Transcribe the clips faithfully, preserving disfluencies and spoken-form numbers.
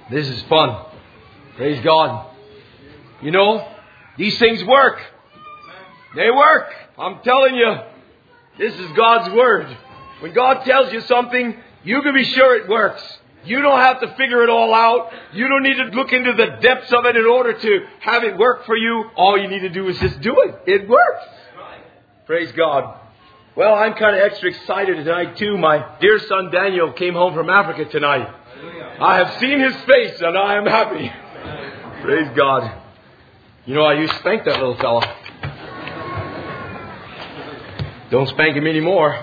This is fun. Praise God. You know, these things work. They work. I'm telling you, this is God's Word. When God tells you something, you can be sure it works. You don't have to figure it all out. You don't need to look into the depths of it in order to have it work for you. All you need to do is just do it. It works. Praise God. Well, I'm kind of extra excited tonight too. My dear son Daniel came home from Africa tonight. I have seen his face and I am happy. Praise God. You know, I used to spank that little fella. Don't spank him anymore.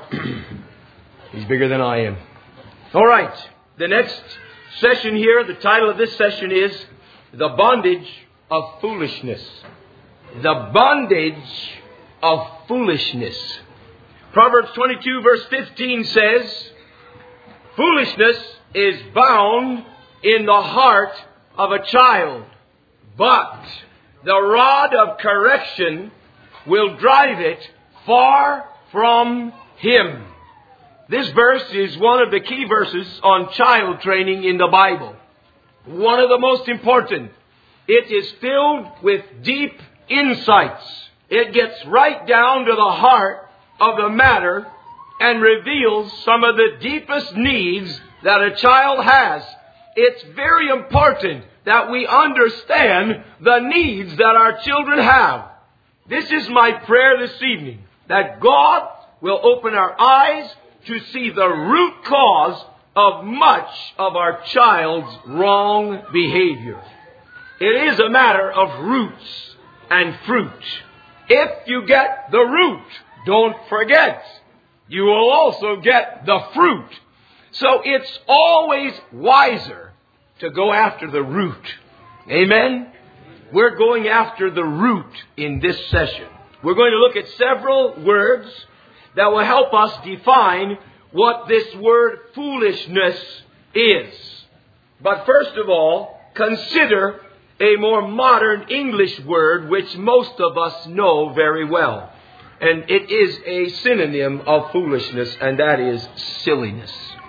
He's bigger than I am. All right. The next session here, the title of this session is The Bondage of Foolishness. The Bondage of Foolishness. Proverbs twenty-two verse fifteen says, foolishness is bound in the heart of a child, but the rod of correction will drive it far from him. This verse is one of the key verses on child training in the Bible. One of the most important. It is filled with deep insights. It gets right down to the heart of the matter and reveals some of the deepest needs that a child has. It's very important that we understand the needs that our children have. This is my prayer this evening, that God will open our eyes to see the root cause of much of our child's wrong behavior. It is a matter of roots and fruit. If you get the root, don't forget, you will also get the fruit. So it's always wiser to go after the root. Amen? We're going after the root in this session. We're going to look at several words that will help us define what this word foolishness is. But first of all, consider a more modern English word which most of us know very well. And it is a synonym of foolishness, and that is silliness.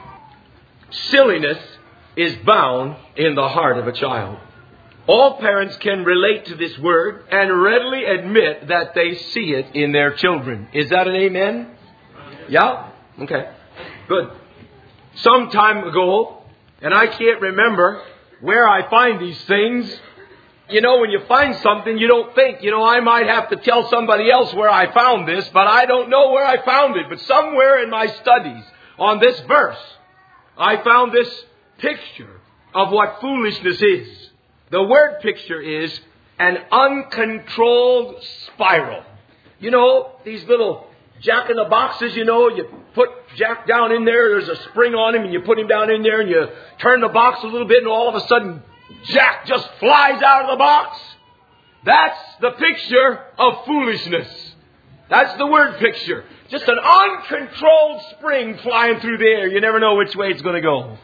Silliness is bound in the heart of a child. All parents can relate to this word and readily admit that they see it in their children. Is that an amen? Yeah? Okay. Good. Some time ago, and I can't remember where I find these things. You know, when you find something, you don't think, you know, I might have to tell somebody else where I found this, but I don't know where I found it. But somewhere in my studies on this verse, I found this picture of what foolishness is. The word picture is an uncontrolled spiral. You know, these little jack-in-the-boxes, you know, you put Jack down in there, there's a spring on him, and you put him down in there, and you turn the box a little bit, and all of a sudden, Jack just flies out of the box. That's the picture of foolishness. That's the word picture. Just an uncontrolled spring flying through the air. You never know which way it's going to go.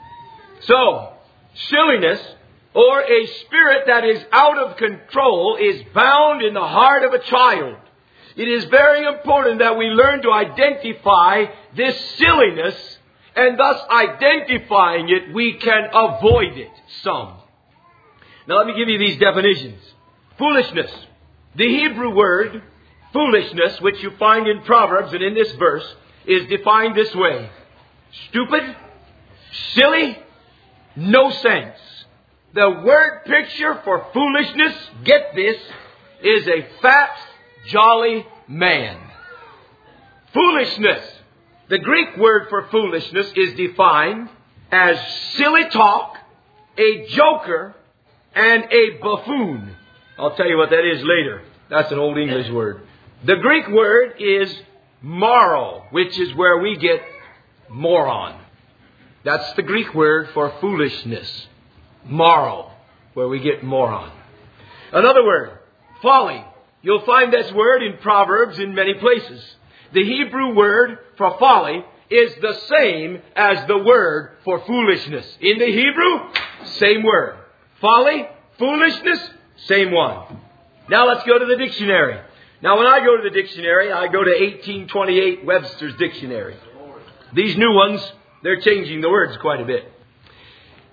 So, silliness, or a spirit that is out of control, is bound in the heart of a child. It is very important that we learn to identify this silliness, and thus identifying it, we can avoid it some. Now let me give you these definitions. Foolishness. The Hebrew word foolishness, which you find in Proverbs and in this verse, is defined this way. Stupid, silly, no sense. The word picture for foolishness, get this, is a fat, jolly man. Foolishness. The Greek word for foolishness is defined as silly talk, a joker, and a buffoon. I'll tell you what that is later. That's an old English word. The Greek word is moro, which is where we get moron. That's the Greek word for foolishness. Moro, where we get moron. Another word, folly. You'll find this word in Proverbs in many places. The Hebrew word for folly is the same as the word for foolishness. In the Hebrew, same word. Folly, foolishness, same one. Now let's go to the dictionary. Now when I go to the dictionary, I go to eighteen twenty-eight Webster's Dictionary. These new ones, they're changing the words quite a bit.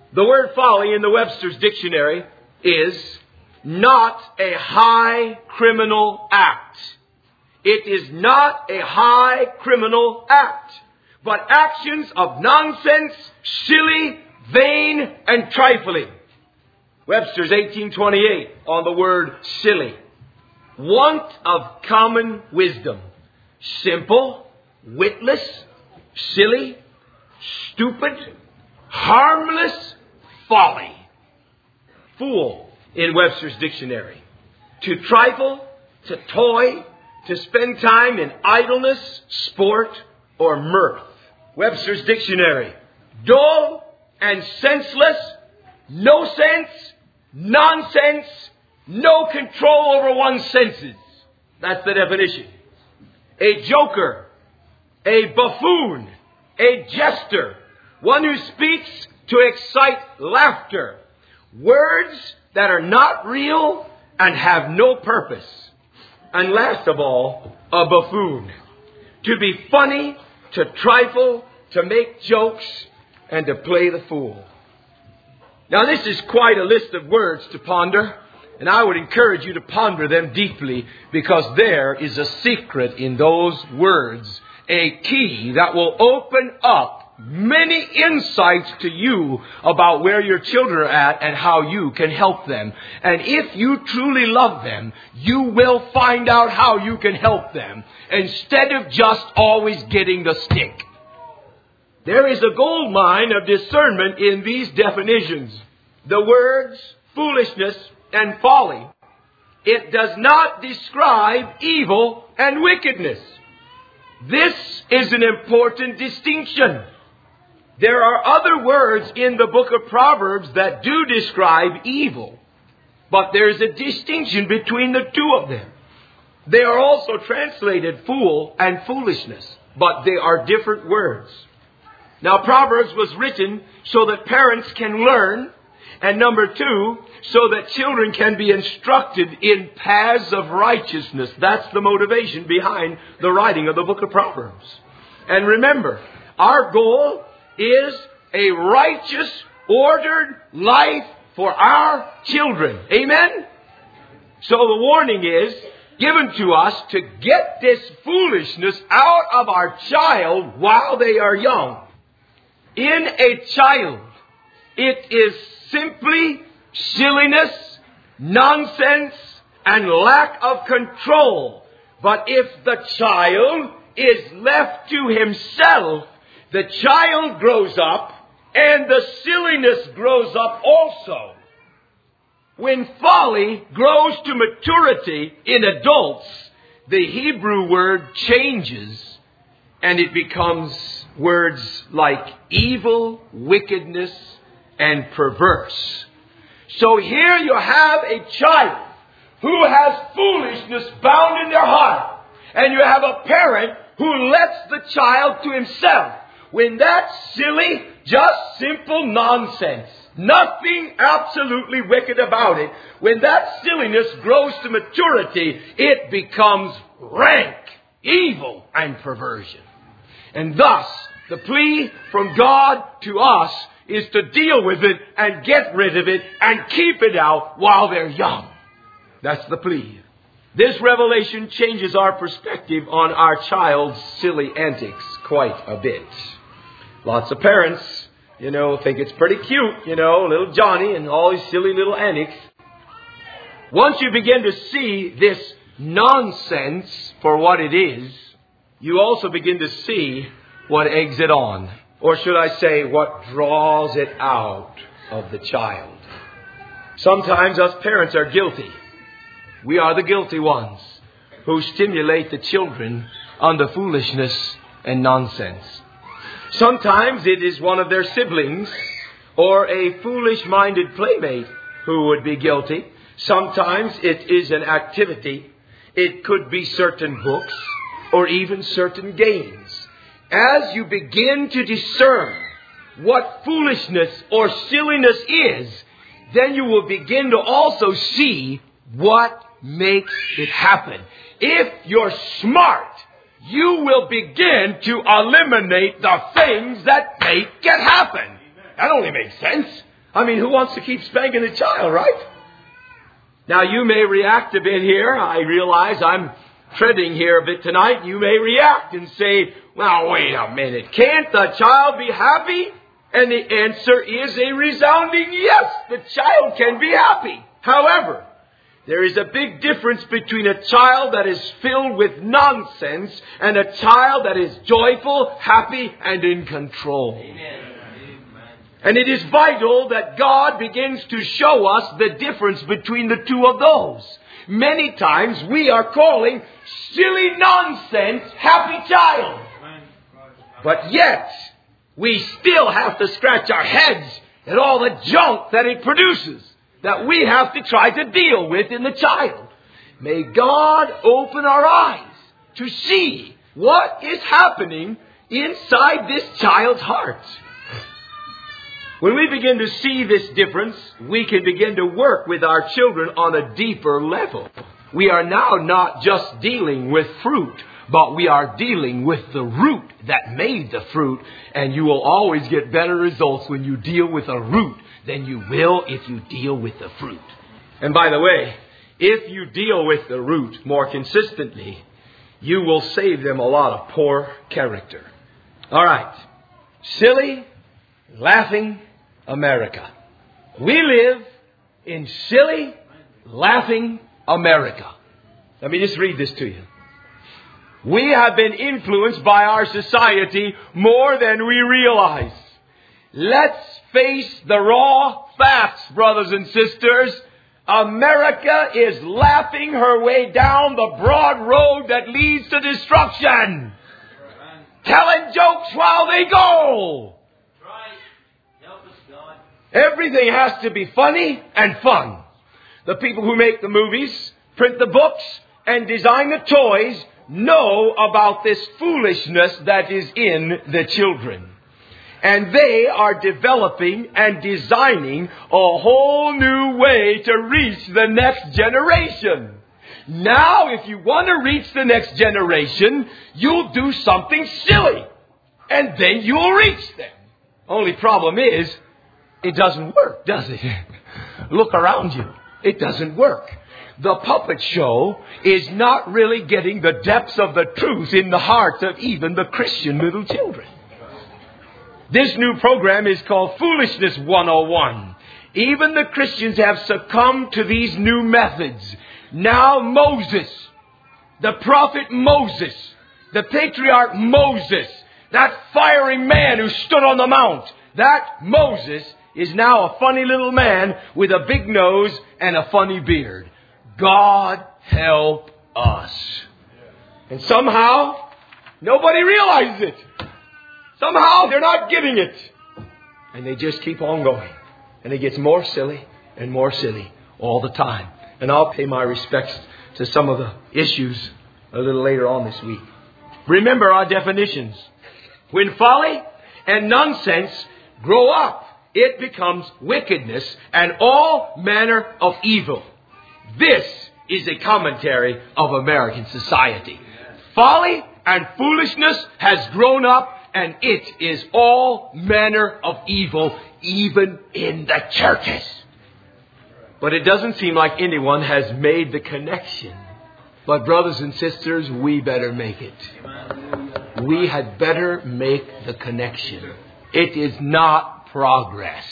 The word folly in the Webster's dictionary is not a high criminal act. It is not a high criminal act, but actions of nonsense, silly, vain, and trifling. Webster's eighteen twenty-eight on the word silly. Want of common wisdom. Simple, witless, silly, stupid, harmless, folly. Fool in Webster's dictionary. To trifle, to toy, to spend time in idleness, sport, or mirth. Webster's dictionary. Dull and senseless, no sense, nonsense, no control over one's senses. That's the definition. A joker, a buffoon, a jester, one who speaks to excite laughter. Words that are not real and have no purpose. And last of all, a buffoon. To be funny, to trifle, to make jokes, and to play the fool. Now this is quite a list of words to ponder, and I would encourage you to ponder them deeply, because there is a secret in those words, a key that will open up many insights to you about where your children are at and how you can help them. And if you truly love them, you will find out how you can help them instead of just always getting the stick. There is a gold mine of discernment in these definitions. The words foolishness and folly. It does not describe evil and wickedness. This is an important distinction. There are other words in the book of Proverbs that do describe evil, but there's a distinction between the two of them. They are also translated fool and foolishness, but they are different words. Now, Proverbs was written so that parents can learn, and number two, so that children can be instructed in paths of righteousness. That's the motivation behind the writing of the book of Proverbs. And remember, our goal is a righteous, ordered life for our children. Amen? So the warning is given to us to get this foolishness out of our child while they are young. In a child, it is simply silliness, nonsense, and lack of control. But if the child is left to himself, the child grows up and the silliness grows up also. When folly grows to maturity in adults, the Hebrew word changes and it becomes words like evil, wickedness, and perverse. So here you have a child who has foolishness bound in their heart, and you have a parent who lets the child to himself. When that's silly, just simple nonsense, nothing absolutely wicked about it, when that silliness grows to maturity, it becomes rank evil and perversion. And thus, the plea from God to us is to deal with it and get rid of it and keep it out while they're young. That's the plea. This revelation changes our perspective on our child's silly antics quite a bit. Lots of parents, you know, think it's pretty cute, you know, little Johnny and all his silly little antics. Once you begin to see this nonsense for what it is, you also begin to see what eggs it on. Or should I say, what draws it out of the child. Sometimes us parents are guilty. We are the guilty ones who stimulate the children on the foolishness and nonsense. Sometimes it is one of their siblings or a foolish-minded playmate who would be guilty. Sometimes it is an activity. It could be certain books or even certain games. As you begin to discern what foolishness or silliness is, then you will begin to also see what makes it happen. If you're smart, you will begin to eliminate the things that make it happen. That only makes sense. I mean, who wants to keep spanking a child, right? Now, you may react a bit here. I realize I'm treading here a bit tonight. You may react and say, well, wait a minute. Can't the child be happy? And the answer is a resounding yes. The child can be happy. However, there is a big difference between a child that is filled with nonsense and a child that is joyful, happy, and in control. Amen. And it is vital that God begins to show us the difference between the two of those. Many times we are calling silly nonsense happy child. But yet, we still have to scratch our heads at all the junk that it produces, that we have to try to deal with in the child. May God open our eyes to see what is happening inside this child's heart. When we begin to see this difference, we can begin to work with our children on a deeper level. We are now not just dealing with fruit, but we are dealing with the root that made the fruit. And you will always get better results when you deal with a root than you will if you deal with the fruit. And by the way, if you deal with the root more consistently, you will save them a lot of poor character. All right. Silly, laughing America. We live in silly, laughing America. Let me just read this to you. We have been influenced by our society more than we realize. Let's face the raw facts, brothers and sisters. America is laughing her way down the broad road that leads to destruction. Telling jokes while they go. Everything has to be funny and fun. The people who make the movies, print the books, and design the toys know about this foolishness that is in the children. And they are developing and designing a whole new way to reach the next generation. Now, if you want to reach the next generation, you'll do something silly. And then you'll reach them. Only problem is, it doesn't work, does it? Look around you. It doesn't work. The puppet show is not really getting the depths of the truth in the hearts of even the Christian little children. This new program is called Foolishness one oh one. Even the Christians have succumbed to these new methods. Now Moses, the prophet Moses, the patriarch Moses, that fiery man who stood on the mount, that Moses is now a funny little man with a big nose and a funny beard. God help us. And somehow, nobody realizes it. Somehow, they're not getting it. And they just keep on going. And it gets more silly and more silly all the time. And I'll pay my respects to some of the issues a little later on this week. Remember our definitions. When folly and nonsense grow up, it becomes wickedness and all manner of evil. This is a commentary of American society. Folly and foolishness has grown up, and it is all manner of evil, even in the churches. But it doesn't seem like anyone has made the connection. But brothers and sisters, we better make it. We had better make the connection. It is not progress.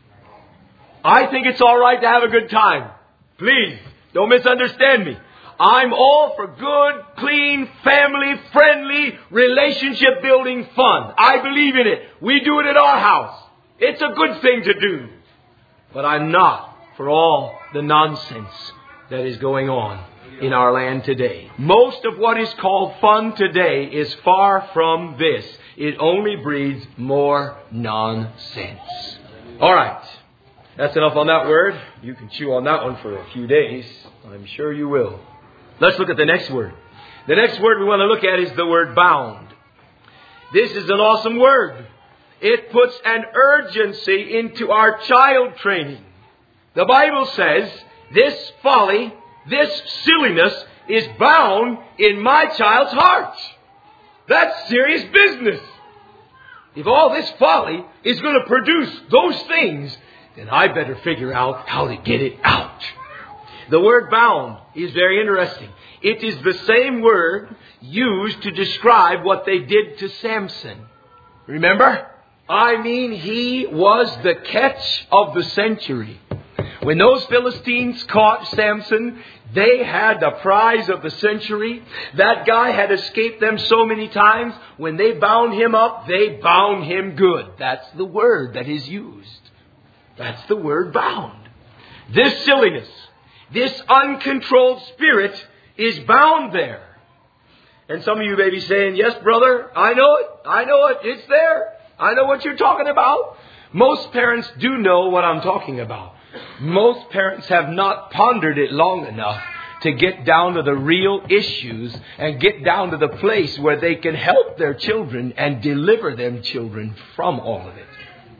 I think it's all right to have a good time. Please, don't misunderstand me. I'm all for good, clean, family-friendly, relationship-building fun. I believe in it. We do it at our house. It's a good thing to do. But I'm not for all the nonsense that is going on in our land today. Most of what is called fun today is far from this. It only breeds more nonsense. All right. That's enough on that word. You can chew on that one for a few days. I'm sure you will. Let's look at the next word. The next word we want to look at is the word bound. This is an awesome word. It puts an urgency into our child training. The Bible says this folly, this silliness is bound in my child's heart. That's serious business. If all this folly is going to produce those things, then I better figure out how to get it out. The word bound is very interesting. It is the same word used to describe what they did to Samson. Remember? I mean, he was the catch of the century. When those Philistines caught Samson, they had the prize of the century. That guy had escaped them so many times. When they bound him up, they bound him good. That's the word that is used. That's the word bound. This silliness, this uncontrolled spirit is bound there. And some of you may be saying, yes, brother, I know it. I know it. It's there. I know what you're talking about. Most parents do know what I'm talking about. Most parents have not pondered it long enough to get down to the real issues and get down to the place where they can help their children and deliver them children from all of it.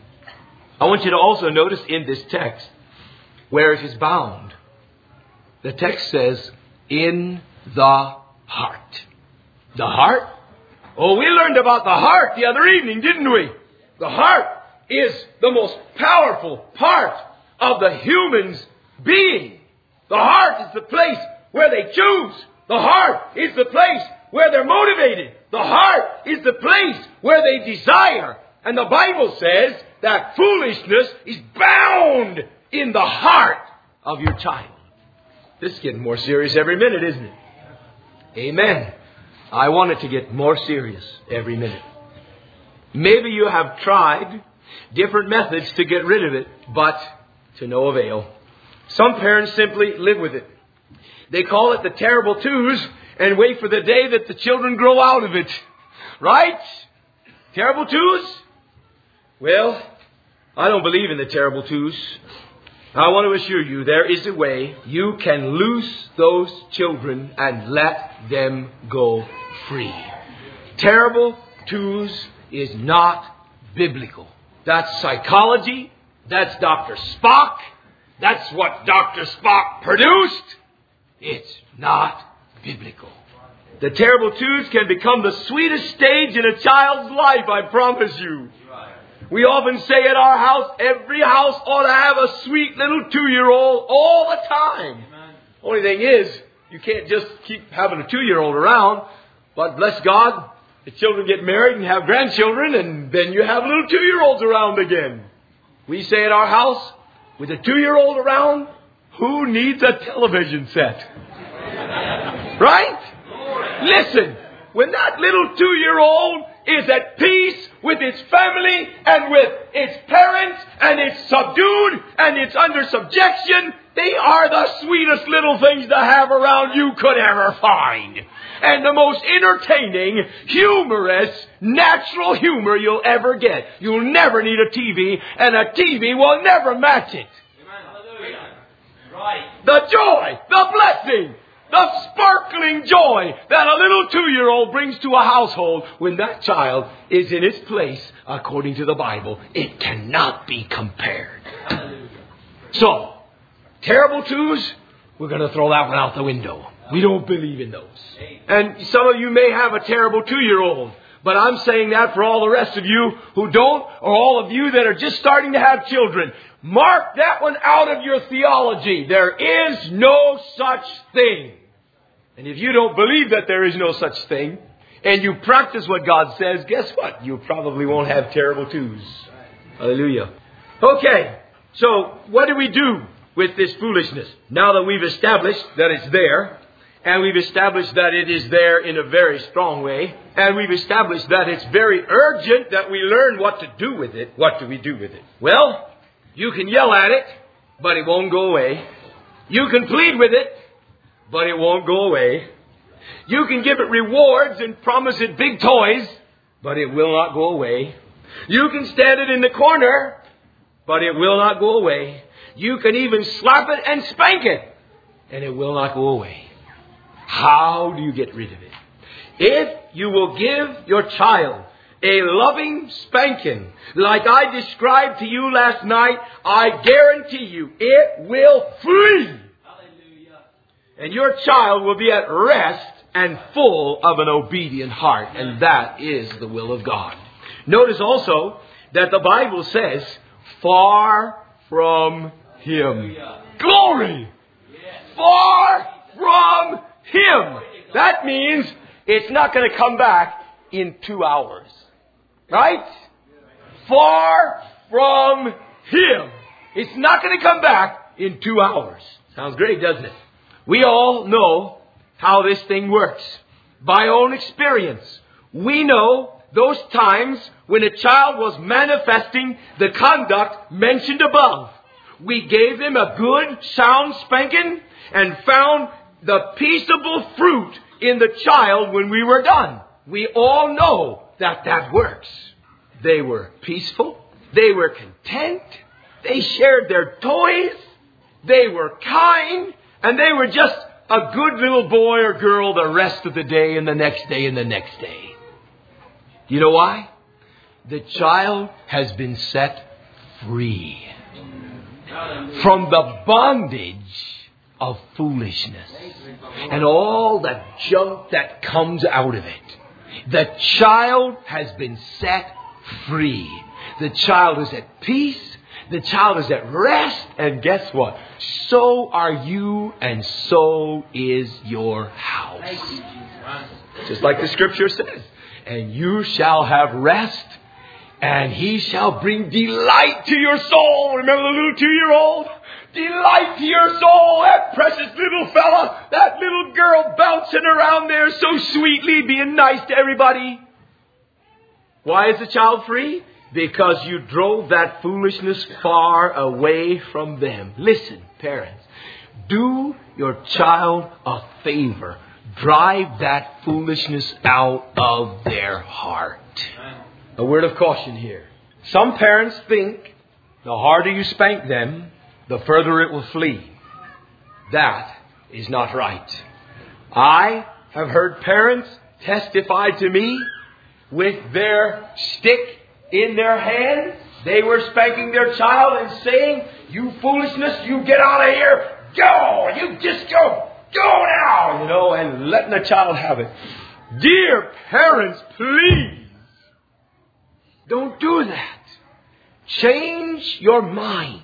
I want you to also notice in this text where it is bound. The text says, in the heart. The heart? Oh, we learned about the heart the other evening, didn't we? The heart is the most powerful part of the human's being. The heart is the place where they choose. The heart is the place where they're motivated. The heart is the place where they desire. And the Bible says that foolishness is bound in the heart of your child. This is getting more serious every minute, isn't it? Amen. I want it to get more serious every minute. Maybe you have tried different methods to get rid of it, but to no avail. Some parents simply live with it. They call it the terrible twos and wait for the day that the children grow out of it. Right? Terrible twos? Well, I don't believe in the terrible twos. I want to assure you there is a way you can loose those children and let them go free. Terrible twos is not biblical. That's psychology. That's Doctor Spock. That's what Doctor Spock produced. It's not biblical. The terrible twos can become the sweetest stage in a child's life, I promise you. We often say at our house, every house ought to have a sweet little two-year-old all the time. Only thing is, you can't just keep having a two-year-old around. But bless God, the children get married and have grandchildren, and then you have little two-year-olds around again. We say at our house, with a two-year-old around, who needs a television set? Right? Listen, when that little two-year-old is at peace with its family and with its parents, and it's subdued and it's under subjection, they are the sweetest little things to have around you could ever find. And the most entertaining, humorous, natural humor you'll ever get. You'll never need a T V, and a T V will never match it. Right. The joy, the blessing, the sparkling joy that a little two-year-old brings to a household when that child is in its place according to the Bible, it cannot be compared. So, terrible twos, we're going to throw that one out the window. We don't believe in those. And some of you may have a terrible two-year-old, but I'm saying that for all the rest of you who don't, or all of you that are just starting to have children. Mark that one out of your theology. There is no such thing. And if you don't believe that there is no such thing, and you practice what God says, guess what? You probably won't have terrible twos. Hallelujah. Okay, so what do we do with this foolishness? Now that we've established that it's there, and we've established that it is there in a very strong way, and we've established that it's very urgent that we learn what to do with it, what do we do with it? Well, you can yell at it, but it won't go away. You can plead with it, but it won't go away. You can give it rewards and promise it big toys, but it will not go away. You can stand it in the corner, but it will not go away. You can even slap it and spank it, and it will not go away. How do you get rid of it? If you will give your child a loving spanking, like I described to you last night, I guarantee you it will flee. Hallelujah. And your child will be at rest and full of an obedient heart. And that is the will of God. Notice also that the Bible says, far from Him. Glory! Far from Him. That means it's not going to come back in two hours. Right? Far from Him. It's not going to come back in two hours. Sounds great, doesn't it? We all know how this thing works. By own experience, we know those times when a child was manifesting the conduct mentioned above. We gave them a good, sound spanking and found the peaceable fruit in the child when we were done. We all know that that works. They were peaceful. They were content. They shared their toys. They were kind. And they were just a good little boy or girl the rest of the day and the next day and the next day. You know why? The child has been set free from the bondage of foolishness and all the junk that comes out of it. The child has been set free. The child is at peace. The child is at rest. And guess what? So are you, and so is your house. Just like the scripture says. And you shall have rest, and He shall bring delight to your soul. Remember the little two-year-old? Delight to your soul. That precious little fella, that little girl bouncing around there so sweetly, being nice to everybody. Why is the child free? Because you drove that foolishness far away from them. Listen, parents, do your child a favor. Drive that foolishness out of their heart. A word of caution here. Some parents think the harder you spank them, the further it will flee. That is not right. I have heard parents testify to me with their stick in their hand. They were spanking their child and saying, "You foolishness, you get out of here. Go! You just go! Go now!" You know, and letting the child have it. Dear parents, please, don't do that. Change your mind.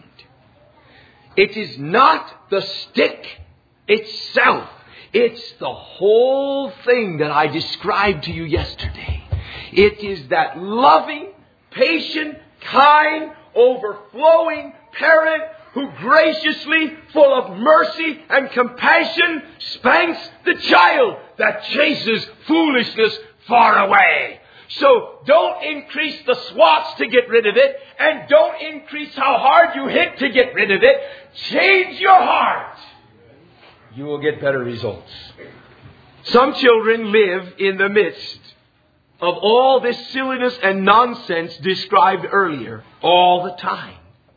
It is not the stick itself. It's the whole thing that I described to you yesterday. It is that loving, patient, kind, overflowing parent who graciously, full of mercy and compassion, spanks the child that chases foolishness far away. So don't increase the swats to get rid of it, and don't increase how hard you hit to get rid of it. Change your heart. You will get better results. Some children live in the midst of all this silliness and nonsense described earlier all the time.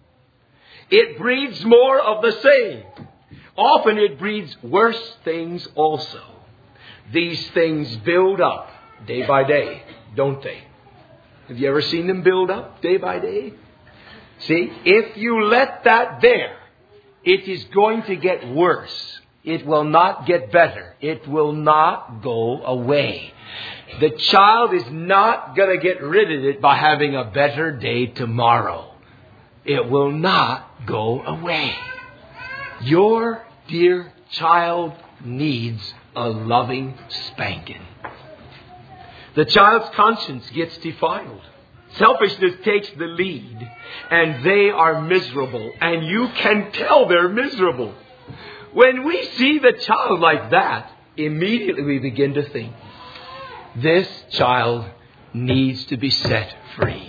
It breeds more of the same. Often it breeds worse things also. These things build up day by day, don't they? Have you ever seen them build up day by day? See, if you let that there, it is going to get worse. It will not get better. It will not go away. The child is not going to get rid of it by having a better day tomorrow. It will not go away. Your dear child needs a loving spanking. The child's conscience gets defiled. Selfishness takes the lead, and they are miserable, and you can tell they're miserable. When we see the child like that, immediately we begin to think, this child needs to be set free.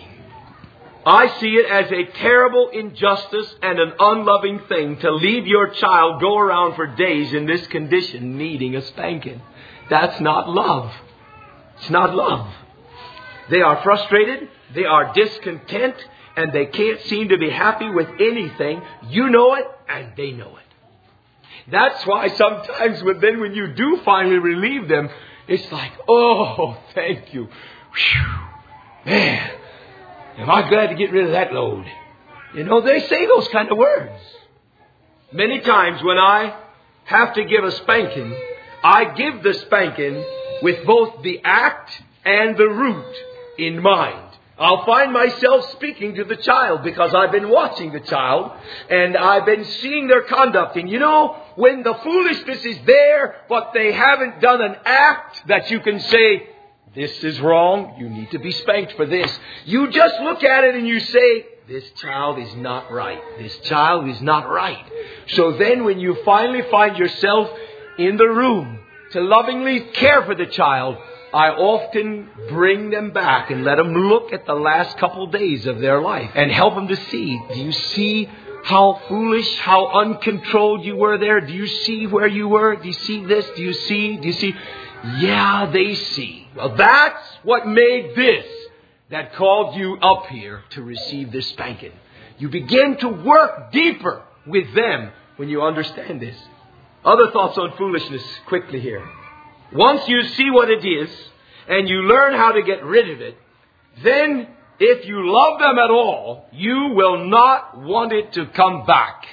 I see it as a terrible injustice and an unloving thing to leave your child go around for days in this condition needing a spanking. That's not love. It's not love. They are frustrated, they are discontent, and they can't seem to be happy with anything. You know it, and they know it. That's why sometimes when, then when you do finally relieve them, it's like, oh, thank you. Whew. Man, am I glad to get rid of that load. You know, they say those kind of words. Many times when I have to give a spanking, I give the spanking with both the act and the root in mind. I'll find myself speaking to the child because I've been watching the child and I've been seeing their conduct. And you know, when the foolishness is there, but they haven't done an act that you can say, this is wrong, you need to be spanked for this. You just look at it and you say, this child is not right. This child is not right. So then when you finally find yourself in the room to lovingly care for the child, I often bring them back and let them look at the last couple days of their life and help them to see. Do you see how foolish, how uncontrolled you were there? Do you see where you were? Do you see this? Do you see? Do you see? Yeah, they see. Well, that's what made this that called you up here to receive this spanking. You begin to work deeper with them when you understand this. Other thoughts on foolishness quickly here. Once you see what it is and you learn how to get rid of it, then if you love them at all, you will not want it to come back.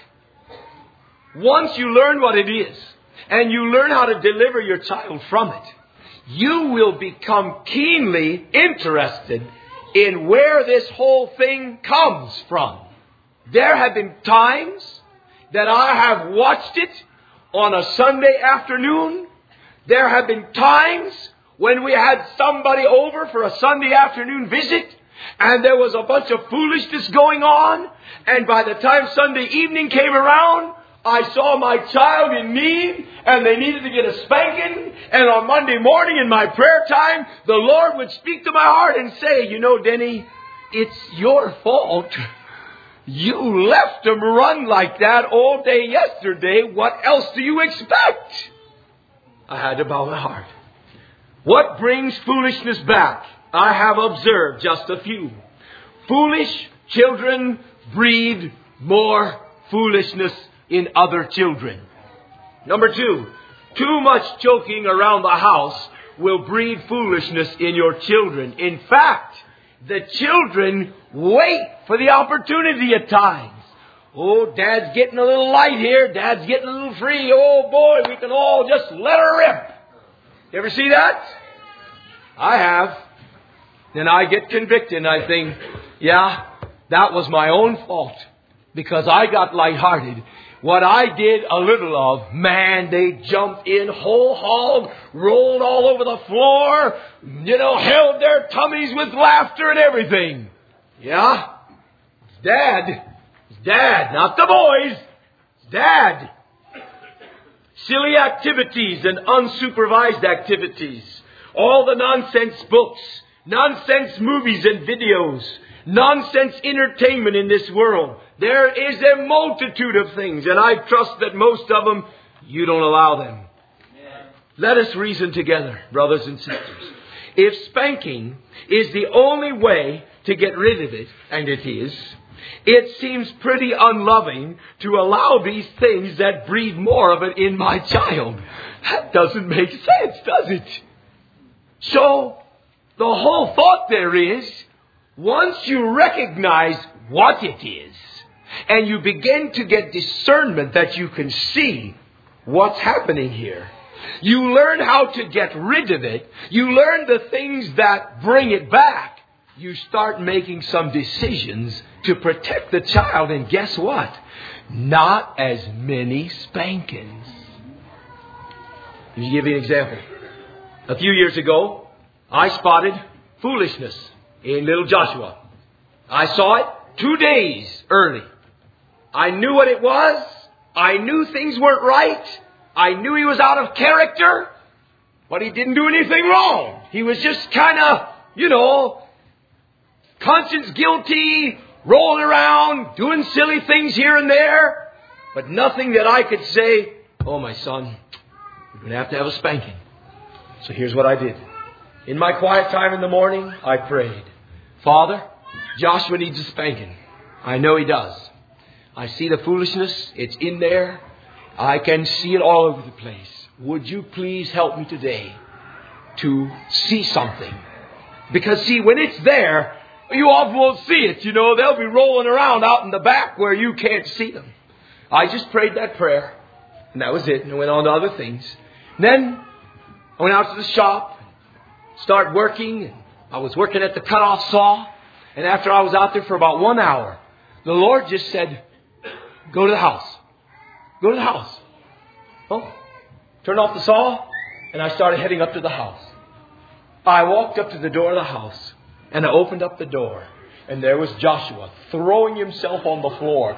Once you learn what it is and you learn how to deliver your child from it, you will become keenly interested in where this whole thing comes from. There have been times that I have watched it on a Sunday afternoon. There have been times when we had somebody over for a Sunday afternoon visit and there was a bunch of foolishness going on. And by the time Sunday evening came around, I saw my child in need and they needed to get a spanking. And on Monday morning in my prayer time, the Lord would speak to my heart and say, you know, Denny, it's your fault. You left them run like that all day yesterday. What else do you expect? I had to bow my heart. What brings foolishness back? I have observed just a few. Foolish children breed more foolishness in other children. Number two, too much joking around the house will breed foolishness in your children. In fact, the children wait for the opportunity at times. Oh, Dad's getting a little light here. Dad's getting a little free. Oh, boy, we can all just let her rip. You ever see that? I have. Then I get convicted and I think, yeah, that was my own fault because I got lighthearted. What I did a little of, man, they jumped in whole hog, rolled all over the floor, you know, held their tummies with laughter and everything. Yeah? It's Dad. It's Dad, not the boys. It's Dad. Silly activities and unsupervised activities. All the nonsense books, nonsense movies and videos, nonsense entertainment in this world. There is a multitude of things, and I trust that most of them, you don't allow them. Yeah. Let us reason together, brothers and sisters. If spanking is the only way to get rid of it, and it is, it seems pretty unloving to allow these things that breed more of it in my child. That doesn't make sense, does it? So, the whole thought there is, once you recognize what it is, and you begin to get discernment that you can see what's happening here, you learn how to get rid of it, you learn the things that bring it back, you start making some decisions to protect the child, and guess what? Not as many spankings. Let me give you an example. A few years ago, I spotted foolishness in little Joshua. I saw it two days early. I knew what it was. I knew things weren't right. I knew he was out of character. But he didn't do anything wrong. He was just kind of, you know, conscience guilty, rolling around, doing silly things here and there. But nothing that I could say, oh, my son, you're going to have to have a spanking. So here's what I did. In my quiet time in the morning, I prayed. Father, Joshua needs a spanking. I know he does. I see the foolishness. It's in there. I can see it all over the place. Would you please help me today to see something? Because see, when it's there, you often won't see it. You know, they'll be rolling around out in the back where you can't see them. I just prayed that prayer. And that was it. And I went on to other things. And then I went out to the shop, started working. I was working at the cutoff saw. And after I was out there for about one hour, the Lord just said, go to the house. Go to the house. Oh, turned off the saw, and I started heading up to the house. I walked up to the door of the house, and I opened up the door, and there was Joshua throwing himself on the floor.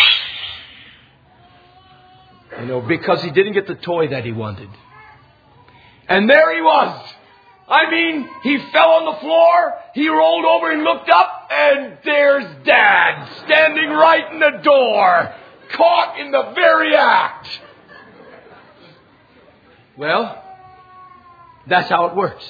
You know, because he didn't get the toy that he wanted. And there he was. I mean, he fell on the floor, he rolled over and looked up, and there's Dad standing right in the door, caught in the very act. Well, that's how it works.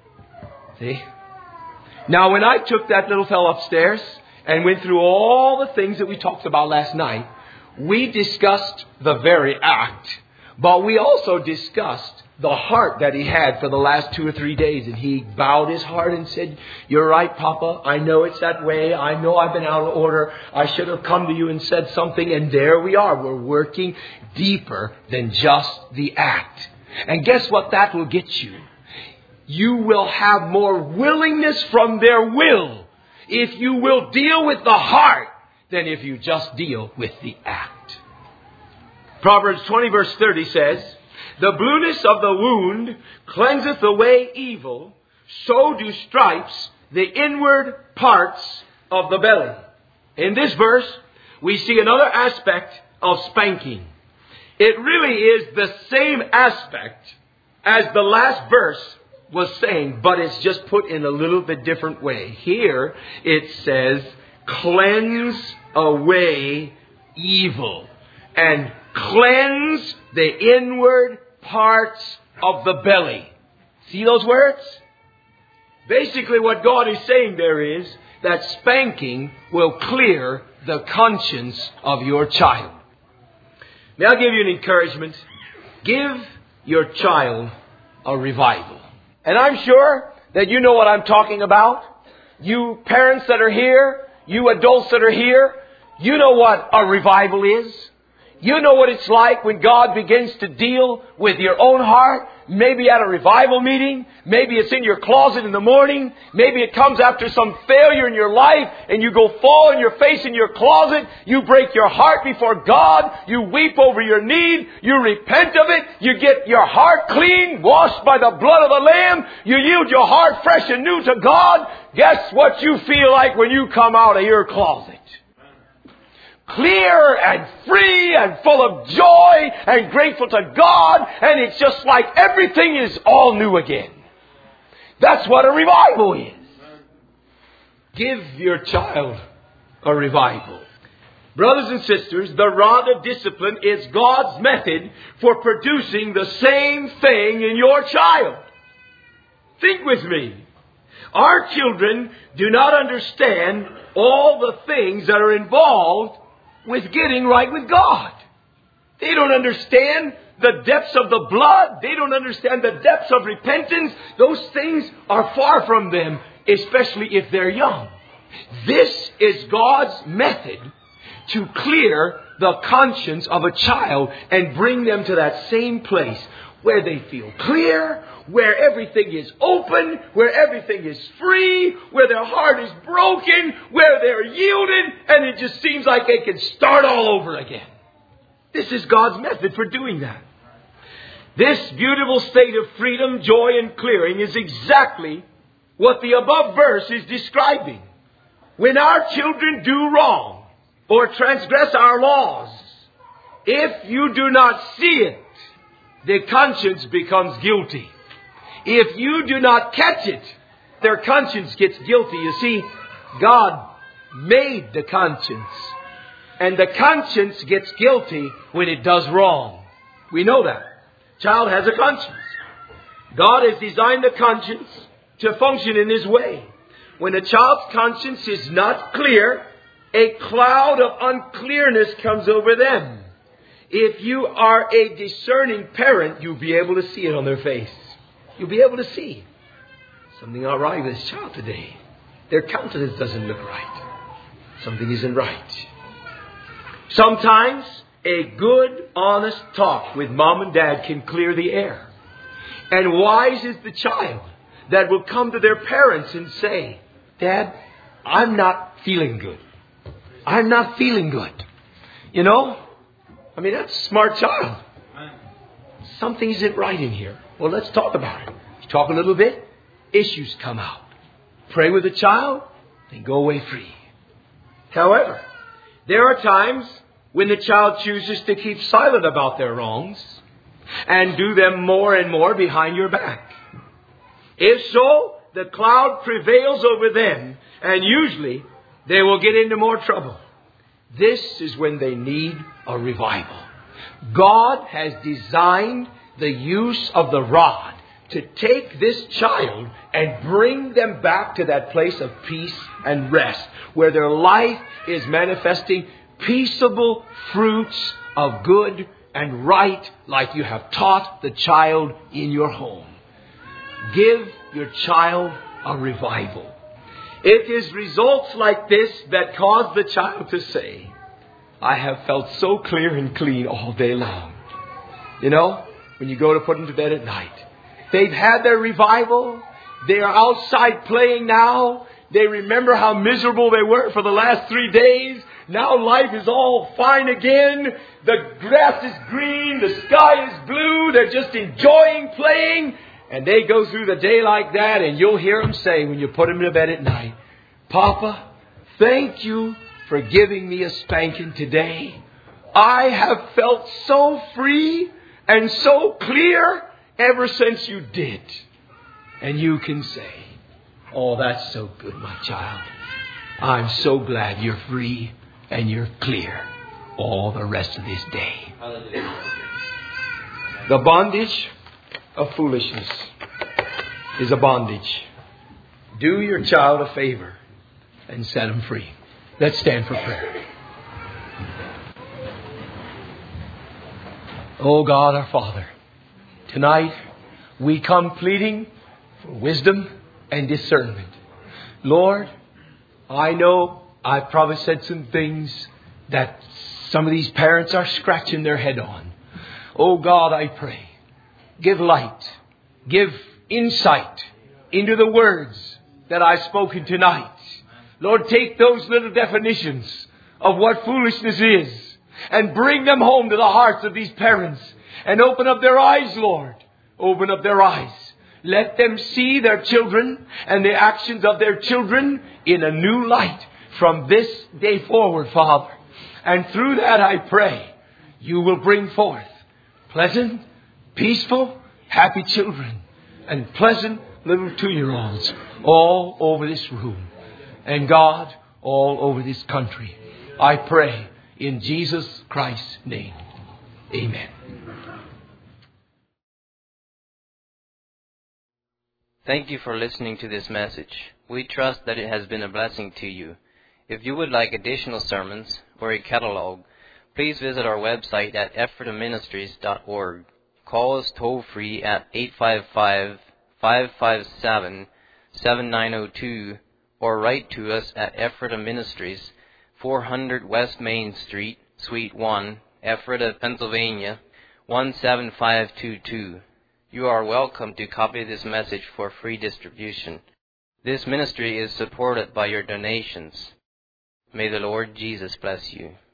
See? Now, when I took that little fellow upstairs and went through all the things that we talked about last night, we discussed the very act, but we also discussed the heart that he had for the last two or three days. And he bowed his heart and said, you're right, Papa. I know it's that way. I know I've been out of order. I should have come to you and said something. And there we are. We're working deeper than just the act. And guess what that will get you? You will have more willingness from their will if you will deal with the heart than if you just deal with the act. Proverbs twenty verse thirty says, the blueness of the wound cleanseth away evil, so do stripes the inward parts of the belly. In this verse, we see another aspect of spanking. It really is the same aspect as the last verse was saying, but it's just put in a little bit different way. Here it says, cleanse away evil and cleanse the inward parts of the belly. See those words? Basically what God is saying there is that spanking will clear the conscience of your child. May I give you an encouragement? Give your child a revival. And I'm sure that you know what I'm talking about. You parents that are here, you adults that are here, you know what a revival is. You know what it's like when God begins to deal with your own heart. Maybe at a revival meeting. Maybe it's in your closet in the morning. Maybe it comes after some failure in your life and you go fall on your face in your closet. You break your heart before God. You weep over your need. You repent of it. You get your heart clean, washed by the blood of the Lamb. You yield your heart fresh and new to God. Guess what you feel like when you come out of your closet? Clear and free and full of joy and grateful to God. And it's just like everything is all new again. That's what a revival is. Give your child a revival. Brothers and sisters, the rod of discipline is God's method for producing the same thing in your child. Think with me. Our children do not understand all the things that are involved with getting right with God. They don't understand the depths of the blood. They don't understand the depths of repentance. Those things are far from them, especially if they're young. This is God's method to clear the conscience of a child and bring them to that same place where they feel clear, where everything is open, where everything is free, where their heart is broken, where they're yielded, and it just seems like they can start all over again. This is God's method for doing that. This beautiful state of freedom, joy, and clearing is exactly what the above verse is describing. When our children do wrong or transgress our laws, if you do not see it, the conscience becomes guilty. If you do not catch it, their conscience gets guilty. You see, God made the conscience. And the conscience gets guilty when it does wrong. We know that. Child has a conscience. God has designed the conscience to function in this way. When a child's conscience is not clear, a cloud of unclearness comes over them. If you are a discerning parent, you'll be able to see it on their face. You'll be able to see something not right with this child today. Their countenance doesn't look right. Something isn't right. Sometimes a good, honest talk with mom and dad can clear the air. And wise is the child that will come to their parents and say, Dad, I'm not feeling good. I'm not feeling good. You know? I mean, that's a smart child. Something isn't right in here. Well, let's talk about it. You talk a little bit, issues come out. Pray with the child, and go away free. However, there are times when the child chooses to keep silent about their wrongs and do them more and more behind your back. If so, the cloud prevails over them, and usually they will get into more trouble. This is when they need a revival. God has designed the use of the rod to take this child and bring them back to that place of peace and rest, where their life is manifesting peaceable fruits of good and right, like you have taught the child in your home. Give your child a revival. It is results like this that cause the child to say, I have felt so clear and clean all day long. You know, when you go to put them to bed at night, they've had their revival. They are outside playing now. They remember how miserable they were for the last three days. Now life is all fine again. The grass is green. The sky is blue. They're just enjoying playing. And they go through the day like that, and you'll hear them say when you put them to bed at night, Papa, thank you for giving me a spanking today. I have felt so free and so clear ever since you did. And you can say, oh, that's so good, my child. I'm so glad you're free and you're clear all the rest of this day. The bondage of foolishness is a bondage. Do your child a favor and set him free. Let's stand for prayer. Oh God, our Father, tonight we come pleading for wisdom and discernment. Lord, I know I've probably said some things that some of these parents are scratching their head on. Oh God, I pray, give light, give insight into the words that I've spoken tonight. Lord, take those little definitions of what foolishness is and bring them home to the hearts of these parents and open up their eyes, Lord. Open up their eyes. Let them see their children and the actions of their children in a new light from this day forward, Father. And through that, I pray, you will bring forth pleasant, peaceful, happy children and pleasant little two-year-olds all over this room. And God, all over this country. I pray in Jesus Christ's name. Amen. Thank you for listening to this message. We trust that it has been a blessing to you. If you would like additional sermons or a catalog, please visit our website at ephrata ministries dot org. Call us toll free at eight five five, five five seven, seven nine zero two or write to us at Ephrata Ministries, four hundred West Main Street, Suite one, Ephrata, Pennsylvania, one seven five two two. You are welcome to copy this message for free distribution. This ministry is supported by your donations. May the Lord Jesus bless you.